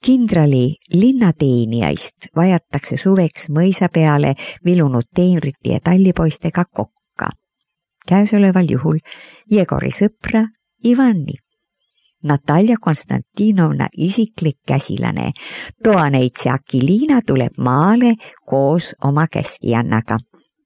Kindrali linnateenijaist vajatakse suveks mõisa peale vilunud teenrite ja tallipoistega kokka. Käesoleval juhul Jegori sõpra Ivani. Natalja Konstantinovna isiklik käsilane, toaneitsi Akiliina tuleb maale koos oma käskijannaga.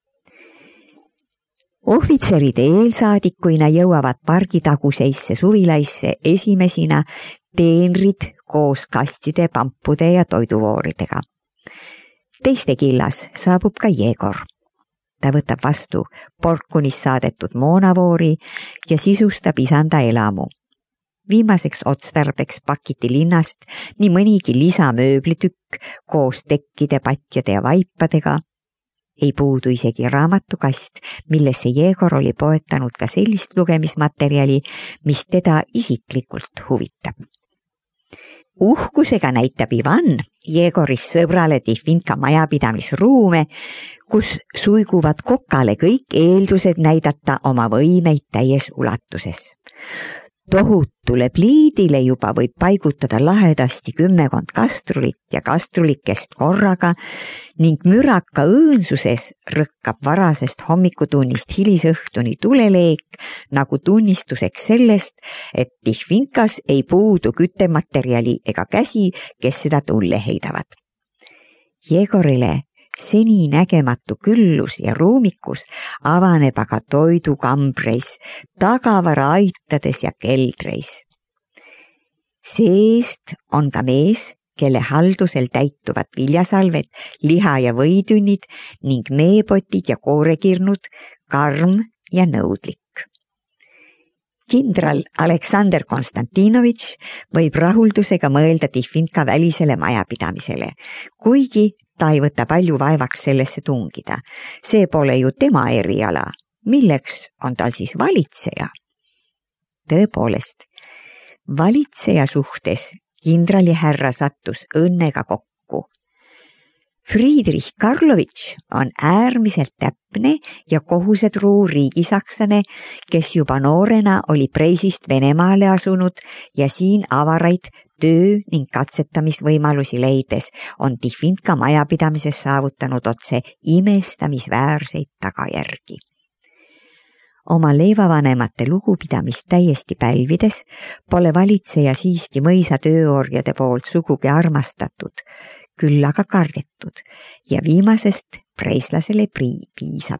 Ohvitseride eelsaadikuina jõuavad pargitaguseisse suvilaisse esimesina teenrid koos kastide, pampude ja toiduvooridega. Teiste killas saabub ka Jegor. Ta võtab vastu Porkunist saadetud moonavoori ja sisustab isanda elamu. Viimaseks otstarbeks pakiti linnast nii mõnigi lisamööblitükk koos tekkide, patjade ja vaipadega. Ei puudu isegi raamatukast, millesse Jegor oli poetanud ka sellist lugemismaterjali, mis teda isiklikult huvitab. Uhkusega näitab Ivan Jegorist sõbrale Tiffinka majapidamisruume, kus suiguvad kokale kõik eeldused näidata oma võimeid täies ulatuses. Tohutule pliidile juba võib paigutada lahedasti 10 kastrulit ja kastrulikest korraga ning müraka õõnsuses rõkkab varasest hommikutunnist hilisõhtuni tuleleek nagu tunnistuseks sellest, et Tiffinkas ei puudu küttematerjali ega käsi, kes seda tulle heidavad. Jegorile seni nägematu küllus ja ruumikus avaneb aga toidukambreis, tagavara aitades ja keldreis. Seest on ka mees, kelle haldusel täituvad viljasalved, liha- ja võitünnid ning meepotid ja koorekirnud, karm ja nõudlik. Kindral Aleksander Konstantinovitš võib rahuldusega mõelda Tiffinka välisele majapidamisele, kuigi ta ei võta palju vaevaks sellesse tungida. See pole ju tema eriala. Milleks on tal siis valitseja? Tõepoolest, valitseja suhtes kindrali härra sattus õnnega kokku. Friedrich Karlovitš on äärmiselt täpne ja kohusetruu riigisakslane, kes juba noorena oli Preisist Venemaale asunud ja siin avaraid töö- ning katsetamisvõimalusi leides on Tiffinka majapidamises saavutanud otse imestamisväärseid tagajärgi. Oma leivavanemate lugupidamist täiesti pälvides pole valitseja siiski mõisa tööorjade poolt sugugi armastatud, küll aga kardetud ja viimasest preislasele piisab.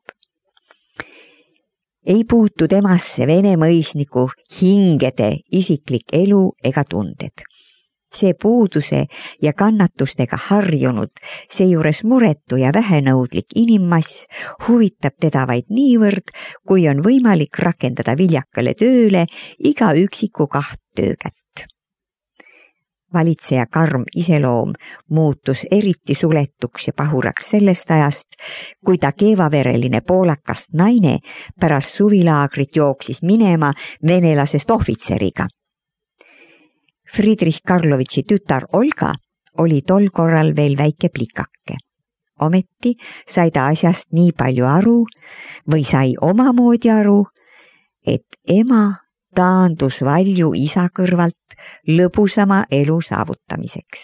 Ei puutu temasse vene mõisniku hingede isiklik elu ega tunded. See puuduse ja kannatustega harjunud, seejuures muretu ja vähenõudlik inimmass huvitab teda vaid niivõrd, kui on võimalik rakendada viljakale tööle iga üksiku 2 töökätt. Valitseja karm iseloom muutus eriti suletuks ja pahuraks sellest ajast, kui ta keevavereline poolakast naine pärast suvilaagrit jooksis minema venelasest ohvitseriga. Friedrich Karlovitši tütar Olga oli tol korral veel väike plikake. Ometi sai ta asjast nii palju aru või sai omamoodi aru, et ema taandus valju isa kõrvalt lõbusama elu saavutamiseks.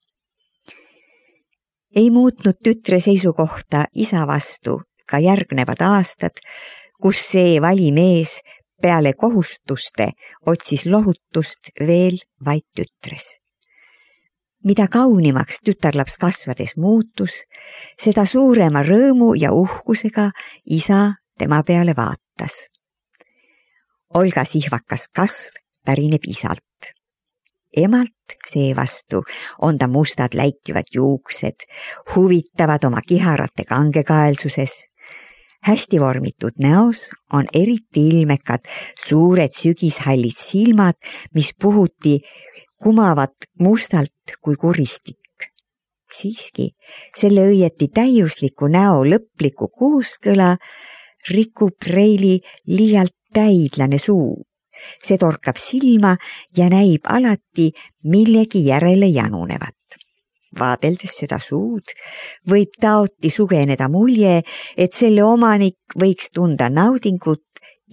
Ei muutnud tütre seisukohta isa vastu ka järgnevad aastad, kus see valimees peale kohustuste otsis lohutust veel vaid tütres. Mida kaunimaks tütarlaps kasvades muutus, seda suurema rõõmu ja uhkusega isa tema peale vaatas. Olga sihvakas kasv pärineb isalt. Emalt seevastu on ta mustad läikivad juuksed, huvitavad oma kiharate kangekaelsuses. Hästi vormitud näos on eriti ilmekad suured sügishallid silmad, mis puhuti kumavad mustalt kui kuristik. Siiski selle õieti täiusliku näo lõpliku kooskõla rikub Reili liialt täidlane suu. See torkab silma ja näib alati millegi järele janunevat. Vaadeldes seda suud, võib taoti sugeneda mulje, et selle omanik võiks tunda naudingut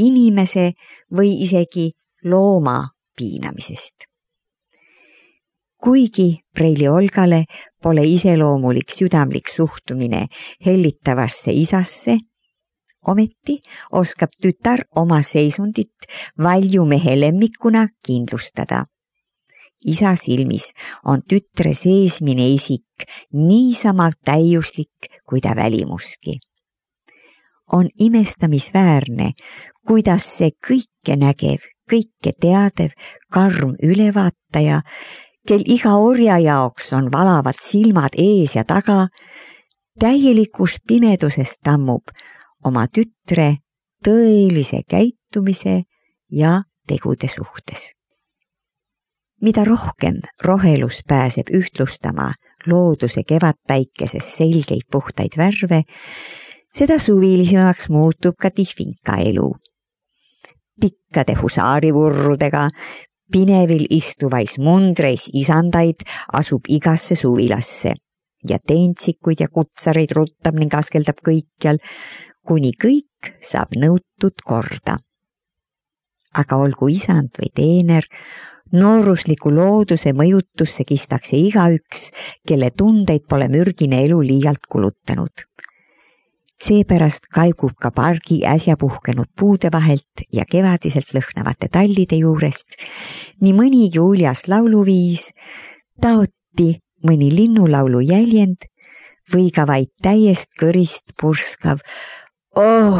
inimese või isegi looma piinamisest. Kuigi Preili Olgale pole iseloomulik südamlik suhtumine hellitavasse isasse, ometi oskab tütar oma seisundit valjumehe lemmikuna kindlustada. Isa silmis on tütre seesmine isik niisama täiuslik kui ta välimuski. On imestamisväärne, kuidas see kõike nägev, kõike teadev, karm ülevaataja, kel iga orja jaoks on valavad silmad ees ja taga, täielikus pimeduses tammub oma tütre tõelise käitumise ja tegude suhtes. Mida rohkem rohelus pääseb ühtlustama looduse kevadpäikeses selgeid puhtaid värve, seda suvilisemaks muutub ka Tihvinka elu. Pikkade husaarivurrudega pinevil istuvais mundreis isandaid asub igasse suvilasse ja teentsikuid ja kutsareid ruttab ning askeldab kõikjal, kuni kõik saab nõutud korda. Aga olgu isand või teener, noorusliku looduse mõjutusse kistakse igaüks, kelle tundeid pole mürgine elu liialt kulutanud. Seepärast kaigub ka pargi äsja puhkenud puude vahelt ja kevadiselt lõhnavate tallide juurest nii mõnigi uljas lauluviis, taoti mõni linnulaulu jäljend või ka vaid täiest kõrist purskav oh!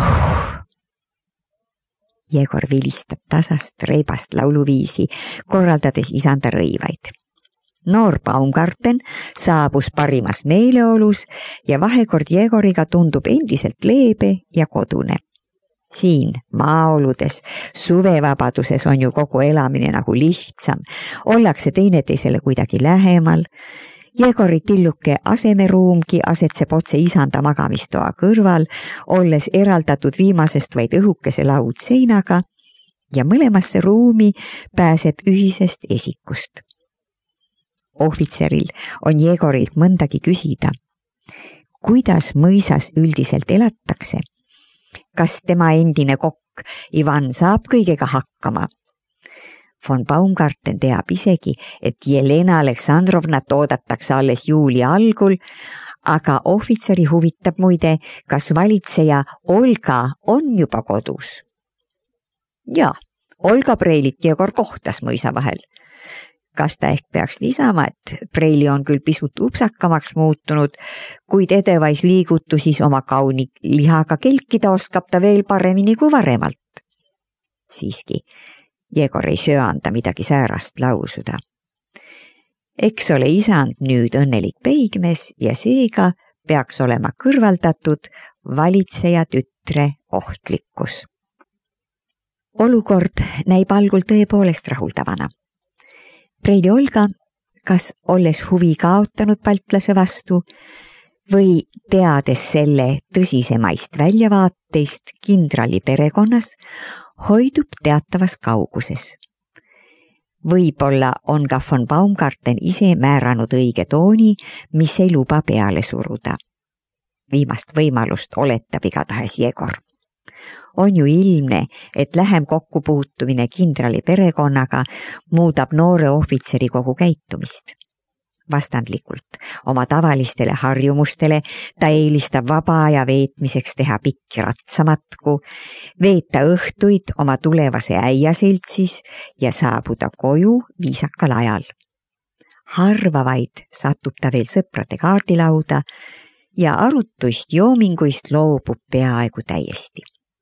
Jegor vilistab tasast reibast lauluviisi, korraldades isanda rõivaid. Noor Baumgarten saabus parimas meeleolus ja vahekord Jegoriga tundub endiselt leebe ja kodune. Siin maaoludes, suvevabaduses on ju kogu elamine nagu lihtsam, ollakse teineteisele kuidagi lähemal. Jegori tilluke asemeruumgi asetseb otse isanda magamistoa kõrval, olles eraldatud viimasest vaid õhukese laudseinaga ja mõlemasse ruumi pääseb ühisest esikust. Ohvitseril on Jegorilt mõndagi küsida. Kuidas mõisas üldiselt elatakse? Kas tema endine kokk Ivan saab kõigega hakkama? Von Baumgarten teab isegi, et Jelena Aleksandrovnat oodatakse alles juuli algul, aga ohvitseri huvitab muide, kas valitseja Olga on juba kodus. Ja, Olga Preilit Jegor kohtas mõisa vahel. Kas ta ehk peaks lisama, et Preili on küll pisut upsakamaks muutunud, kuid edevais liigutusis oma kauni lihaga kelkida oskab ta veel paremini kui varemalt. Siiski, Jegor ei söanda midagi säärast lausuda. Eks ole isand nüüd õnnelik peigmees ja seega peaks olema kõrvaldatud valitseja tütre ohtlikkus. Olukord näib algul tõepoolest rahuldavana. Preili Olga, kas olles huvi kaotanud baltlase vastu või teades selle tõsisemaist väljavaateist kindrali perekonnas, hoidub teatavas kauguses. Võib-olla on ka von Baumgarten ise määranud õige tooni, mis ei luba peale suruda. Viimast võimalust oletab igatahes Jegor. On ju ilmne, et lähem kokkupuutumine kindrali perekonnaga muudab noore ohvitseri kogu käitumist. Vastandlikult oma tavalistele harjumustele ta eelistab vaba aja veetmiseks teha pikki ratsamatku, veeta õhtuid oma tulevase äiaseltsis ja saabuda koju viisakal ajal. Harva vaid satub ta veel sõprade kaardilauda ja arutuist joominguist loobub peaaegu täiesti.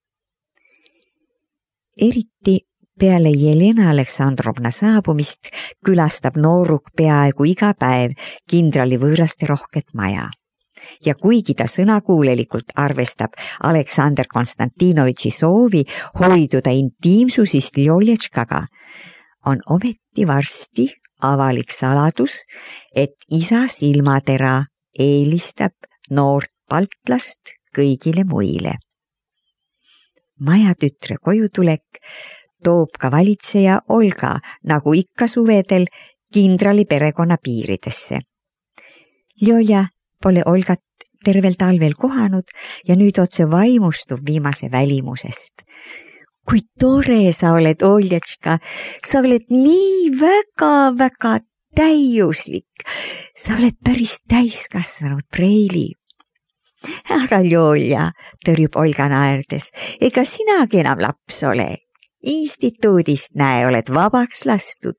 Eriti peale Jelena Aleksandrovna saabumist külastab nooruk peaaegu iga päev kindrali võõraste rohket maja. Ja kuigi ta sõnakuulelikult arvestab Aleksander Konstantinovitši soovi hoiduda intiimsusist Ljoljetškaga, on ometi varsti avalik saladus, et isa silmatera eelistab noort baltlast kõigile muile. Majatütre kojutulek toob ka valitseja Olga, nagu ikka suvedel, kindrali perekonna piiridesse. Ljolja pole Olgat tervel talvel kohanud ja nüüd otse vaimustub viimase välimusest. Kui tore sa oled, Oljetška, sa oled nii väga-väga täiuslik. Sa oled päris täiskasvanud, Preili. Aga Ljolja, tõrjub Olga naerdes, ega sinagi enam laps ole. Instituudist näe, oled vabaks lastud.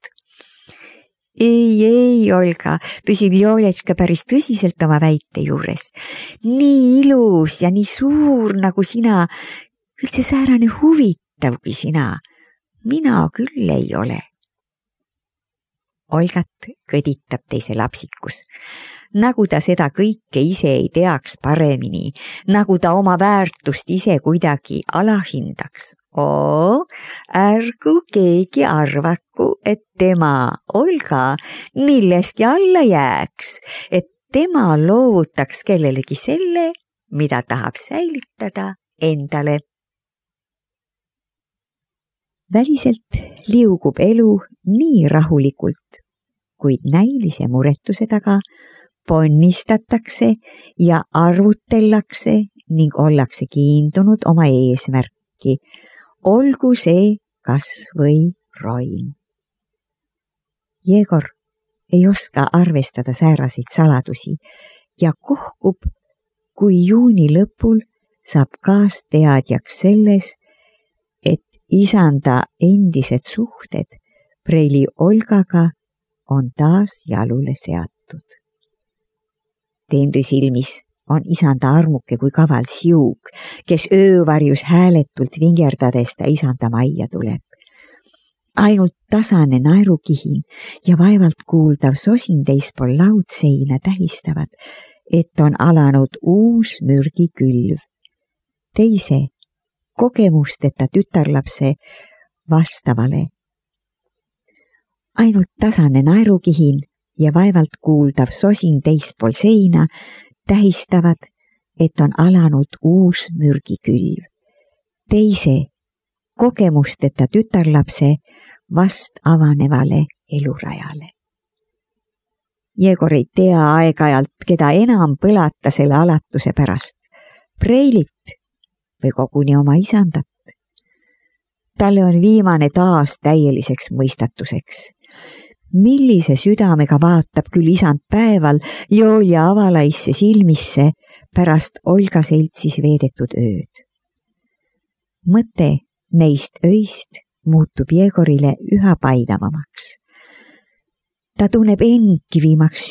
Ei, Olga, püsib Ljoletška päris tõsiselt oma väite juures. Nii ilus ja nii suur nagu sina, üldse säärane huvitav kui sina. Mina küll ei ole. Olgat kõditab teise lapsikus. Nagu ta seda kõike ise ei teaks paremini, nagu ta oma väärtust ise kuidagi alahindaks. Ärgu keegi arvaku, et tema, Olga, milleski alla jääks, et tema loovutaks kellelegi selle, mida tahab säilitada endale. Väliselt liugub elu nii rahulikult, kuid näilise muretuse taga ponnistatakse ja arvutellatakse ning ollakse kiindunud oma eesmärki, olgu see kas või roim. Jegor ei oska arvestada sääraseid saladusi ja kohkub, kui juuni lõpul saab kaasteadjaks selles, et isanda endised suhted Preili Olgaga on taas jalule seatud. Teenri silmis on isanda armuke kui kaval siug, kes öövarjus hääletult vingerdades ta isanda majja tuleb. Ainult tasane naerukihin ja vaevalt kuuldav sosin teispool laudseina tähistavad, et on alanud uus mürgikülv. Teise kogemusteta tütarlapse vastavale. Ainult tasane naerukihin ja vaevalt kuuldav sosin teispool seina tähistavad, et on alanud uus mürgikülv. Teise kogemusteta tütarlapse vast avanevale elurajale. Jegor ei tea aeg-ajalt, keda enam põlata selle alatuse pärast, Preilit või koguni oma isandat. Talle on viimane taas täieliseks mõistatuseks. Millise südamega vaatab küll isand päeval Jolja avalaisse silmisse pärast Olga seltsis veedetud ööd. Mõte neist öist muutub Jegorile üha painavamaks. Ta tunneb endki viimaks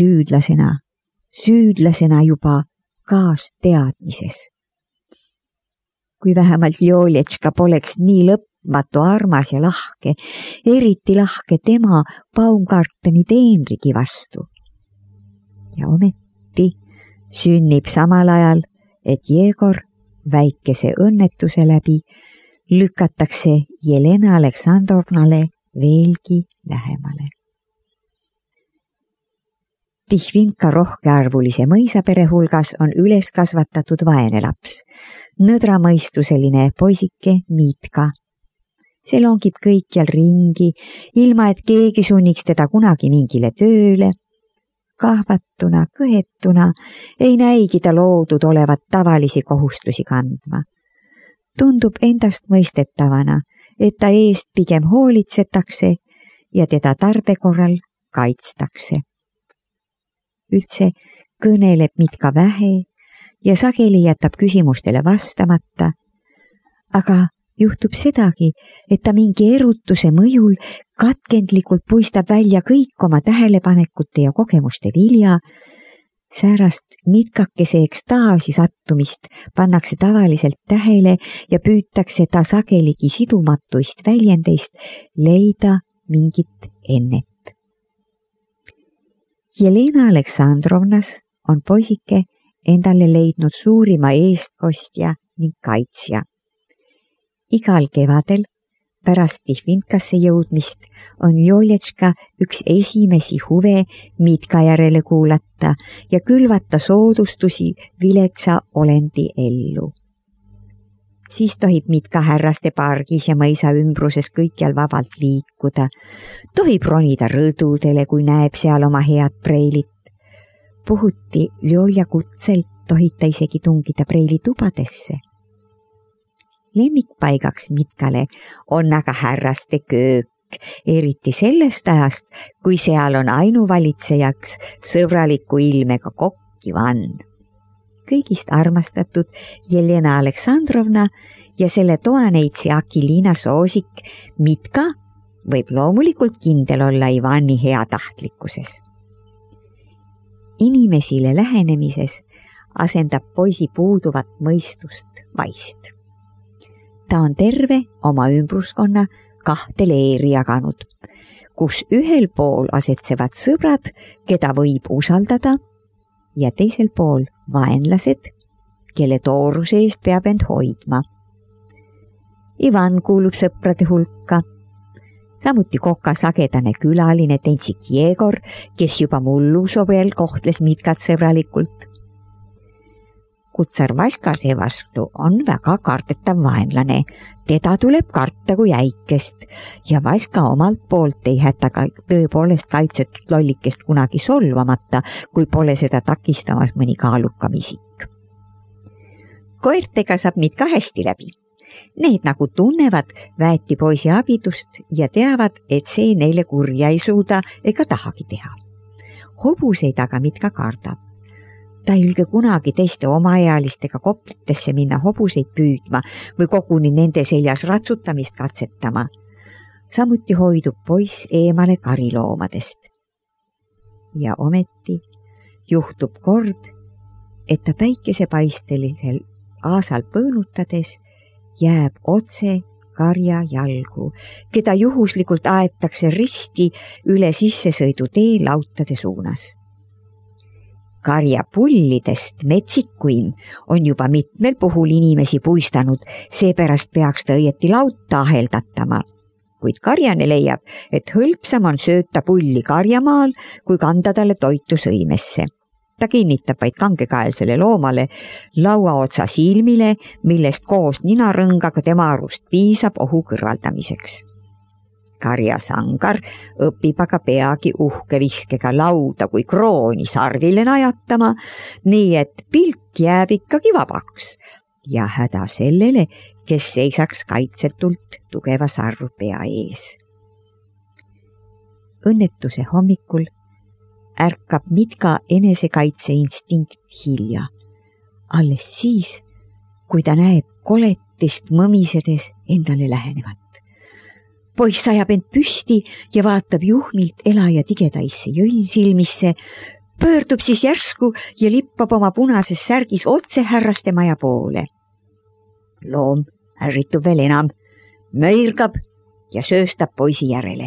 süüdlasena juba kaasteadmises. Kui vähemalt Ljoletška poleks nii lõpmatu armas ja lahke, eriti lahke tema Baumgarteni teenrigi vastu. Ja ometi sünnib samal ajal, et Jegor väikese õnnetuse läbi lükatakse Jelena Aleksandrovnale veelgi lähemale. Tihvinka rohkearvulise mõisapere hulgas on üles kasvatatud vaene laps, nõdramõistuseline poisike Miitka. See longib kõikjal ringi, ilma et keegi sunniks teda kunagi mingile tööle. Kahvatuna, kõhetuna ei näigi ta loodud olevat tavalisi kohustusi kandma. Tundub endast mõistetavana, et ta eest pigem hoolitsetakse ja teda tarbe korral kaitstakse. Üldse kõneleb Mitka vähe ja sageli jätab küsimustele vastamata, aga juhtub sedagi, et ta mingi erutuse mõjul katkendlikult puistab välja kõik oma tähelepanekute ja kogemuste vilja. Säärast Mitkakese ekstaasi sattumist pannakse tavaliselt tähele ja püütakse ta sageligi sidumatuist väljendeist leida mingit ennet. Jelena Aleksandrovnas on poisike endale leidnud suurima eestkostja ning kaitsja. Igal kevadel pärast Tihvinkasse jõudmist on Ljoletška üks esimesi huve Mitka järele kuulata ja külvata soodustusi viletsa olendi ellu. Siis tohib Mitka härraste pargis ja mõisa ümbruses kõikjal vabalt liikuda. Tohib ronida rõdudele, kui näeb seal oma head Preilit. Puhuti Ljolja kutselt tohib ta isegi tungida Preili tubadesse. Lemmikpaigaks Mitkale on aga härraste köök, eriti sellest ajast, kui seal on ainuvalitsejaks sõbraliku ilmega kokk Ivan. Kõigist armastatud Jelena Aleksandrovna ja selle toaneitsi Akiliina soosik Mitka võib loomulikult kindel olla Ivani heatahtlikkuses. Inimesile lähenemises asendab poisi puuduvat mõistust vaist. Ta on terve oma ümbruskonna 2 leeri jaganud, kus ühel pool asetsevad sõbrad, keda võib usaldada, ja teisel pool vaenlased, kelle tooruse eest peab end hoidma. Ivan kuulub sõprade hulka, samuti Koka sagedane külaline tentsik Jegor, kes juba mullu sovel kohtles Mitkat sõbralikult. Kutsar Vaska seevastu on väga kardetav vaenlane, teda tuleb karta kui äikest ja Vaska omalt poolt ei hätta tõepoolest kaitsetud lollikest kunagi solvamata, kui pole seda takistamas mõni kaalukam isik. Koertega saab Mitka hästi läbi. Need nagu tunnevad väeti poisi abidust ja teavad, et see neile kurja ei suuda ega tahagi teha. Hobuseid aga Mitka kardab. Ta ei julge kunagi teiste omaealistega koplitesse minna hobuseid püüdma või koguni nende seljas ratsutamist katsetama. Samuti hoidub poiss eemale kariloomadest. Ja ometi juhtub kord, et ta päikesepaistelisel aasal põõnutades jääb otse karja jalgu, keda juhuslikult aetakse risti üle sissesõidutee lautade suunas. Karja pullidest metsikuim on juba mitmel puhul inimesi puistanud, seepärast peaks ta õieti lauta aheldatama. Kuid karjane leiab, et hõlpsam on sööta pulli karjamaal, kui kanda talle toitu sõimesse. Ta kinnitab vaid kangekaelsele loomale laua otsa silmile, millest koos ninarõngaga tema arust piisab ohu kõrvaldamiseks. Karja sangar õpib aga peagi uhke viskega lauda kui krooni sarvile najatama, nii et pilk jääb ikkagi vabaks ja häda sellele, kes seisaks kaitsetult tugeva sarvpea ees. Õnnetuse hommikul ärkab Mitka enesekaitseinstinkt hilja, alles siis, kui ta näeb koletist mõmisedes endale lähenevat. Poiss sajab end püsti ja vaatab juhmilt elaja tigedaisse jõlsilmisse, pöördub siis järsku ja lippab oma punases särgis otse härraste maja poole. Loom ärritub veel enam, möirgab ja sööstab poisi järele.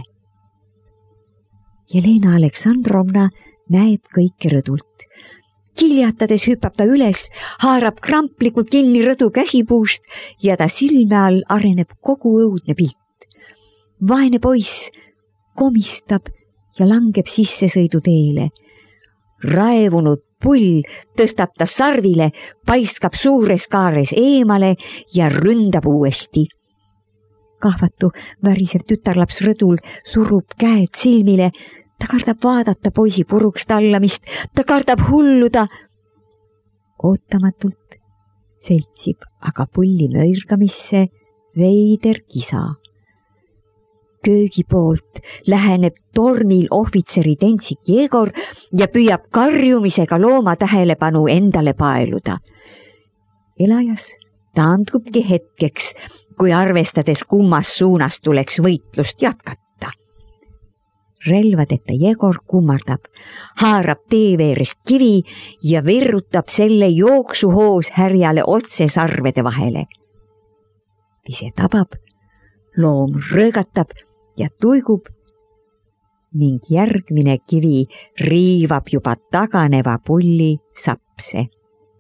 Jelena Aleksandrovna näeb kõike rõdult. Kiljatades hüppab ta üles, haarab kramplikult kinni rõdu käsipuust ja ta silme all areneb kogu õudne pilt. Vaene poiss komistab ja langeb sissesõiduteele. Raevunud pull tõstab ta sarvile, paiskab suures kaares eemale ja ründab uuesti. Kahvatu värisev tütarlaps rõdul surub käed silmile, ta kardab vaadata poisi puruks tallamist, ta kardab hulluda. Ootamatult seltsib aga pulli möirgamisse veider kisa. Köögi poolt läheneb tormil ohvitseri tentsik Jegor ja püüab karjumisega looma tähelepanu endale paeluda. Elajas taandubki hetkeks, kui arvestades kummas suunas tuleks võitlust jätkata. Relvadeta Jegor kummardab, haarab tee veerest kivi ja virrutab selle jooksuhoos härjale otse sarvede vahele. Pise tabab, loom röögatab ja tuigub ning järgmine kivi riivab juba taganeva pulli sapse.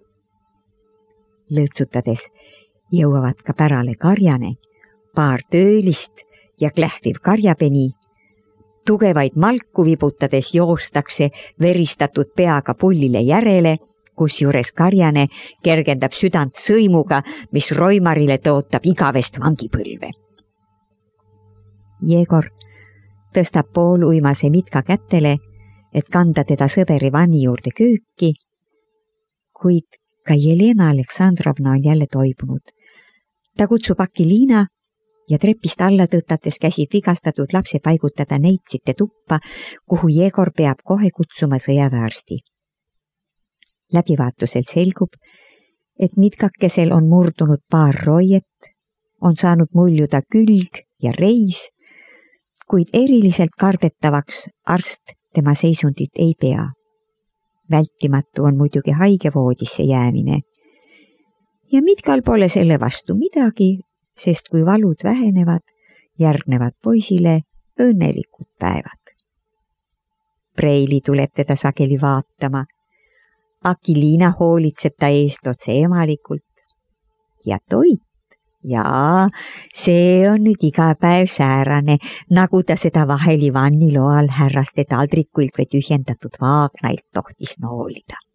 Lõõtsutades jõuavad ka pärale karjane, paar töölist ja klähviv karjapeni. Tugevaid malku vibutades joostakse veristatud peaga pullile järele, kusjuures karjane kergendab südant sõimuga, mis roimarile tõotab igavest vangipõlve. Jegor tõstab pooluimase Mitka kätele, et kanda teda sõber Ivani juurde kööki, kuid ka Jelena Aleksandrovna on jälle toibunud. Ta kutsub Akiliina ja trepist alla tõtates käsid vigastatud lapse paigutada neitsite tuppa, kuhu Jegor peab kohe kutsuma sõjaväearsti. Läbivaatusel selgub, et nitkakesel on murdunud paar roiet, on saanud muljuda külg ja reis, kuid eriliselt kardetavaks arst tema seisundit ei pea. Vältimatu on muidugi haigevoodisse jäämine. Ja Mitkal pole selle vastu midagi, sest kui valud vähenevad, järgnevad poisile õnnelikud päevad. Preili tuleb teda sageli vaatama. Akiliina hoolitseb ta eest otse emalikult. Ja toit, jaa, see on nüüd iga päev säärane, nagu ta seda vahel Ivani loal härraste taldrikuilt või tühjendatud vaagnailt tohtis noolida.